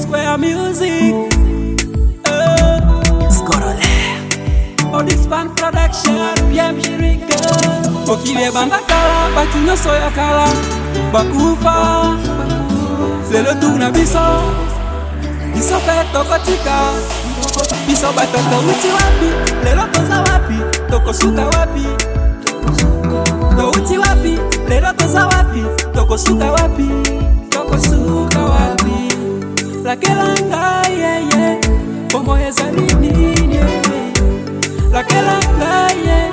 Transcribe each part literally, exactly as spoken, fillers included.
Square Music. Uh, Scorolaire. Odispan Production. Bien Jiriga. Okiwe banda kala, batu nyoso ya kala. Bakufa. Lelo tuna biso. Biso peto kotika. Biso batoto uchi wapi. Lelo toza wapi. Toko suka wapi. To uchi wapi. Lelo toza wapi. Toko suka wapi. Toko suka wapi. Lakelanga yeah yeah. Como esa nini yeah. Lakelanga yeah.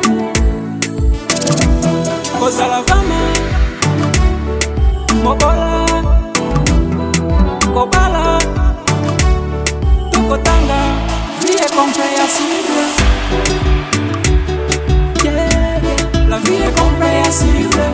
Kosa la fama. Mokola. Kobala. Tukotanga. Vie est compréhensible. Yeah, yeah. La vie est compréhensible.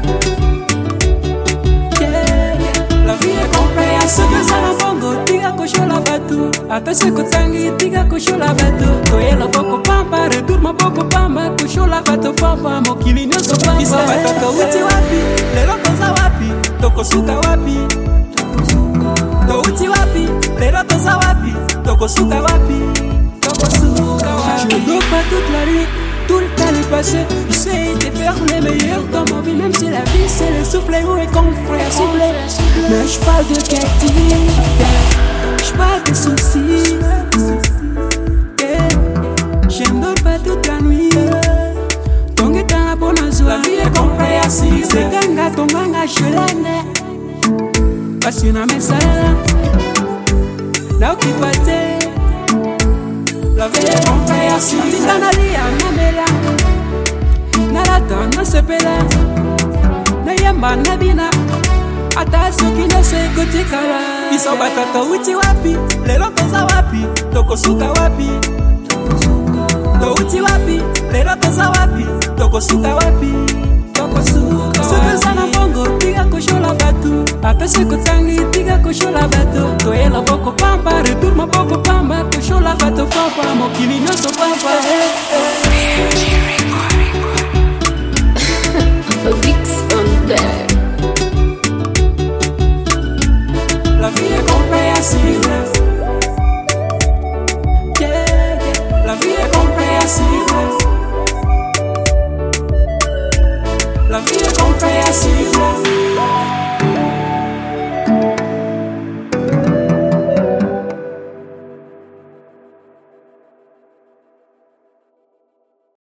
Yeah, yeah. La vie est compréhensible. Ça la bongo, tiga kosho la batu. Atase kotangi, tiga kosho la batu. Toyela boko pampa, retour ma boko pamba. Kosho la batu pampa, mokili nyoso pampa. Iso batoko uti wapi, lelo toza wapi. Toko suka wapi. To uti wapi, lelo toza wapi. Toko suka wapi. Toko suka wapi. Je ne dors pas toute la nuit. Tout le temps est passé, j'essaie de faire les meilleurs dans ma vie. Même si la vie c'est le souffle ou est compréhensible. Mais je parle de qualité, je parle de soucis. Je ne dors pas toute la nuit. Ton est dans la bonne joie. La vie est compréhensible. C'est ganga, ton ganga, je l'aime. Parce que na mesa, na okipate. La vie est compréhensible. Nanalia, namela. Narata, nasepela. Nayamba, nabina. Ata soki no se kotikala. Iso batata uti wapi. Lelo toza wapi. Toko suka wapi. To uti wapi. Lelo toza wapi. Toko suka wapi. Toko suka wapi. Soka sana bongo. Tiga kosho la batu. Ata se kotangi. Tiga kosho la batu. Toyela boko pamba. Retour ma boko pamba. Kosho la batu pamba. Mokili nyoso pamba. Vix on there. La vie est compréhensible. Yeah, yeah. La vie est compréhensible. La vie est compréhensible.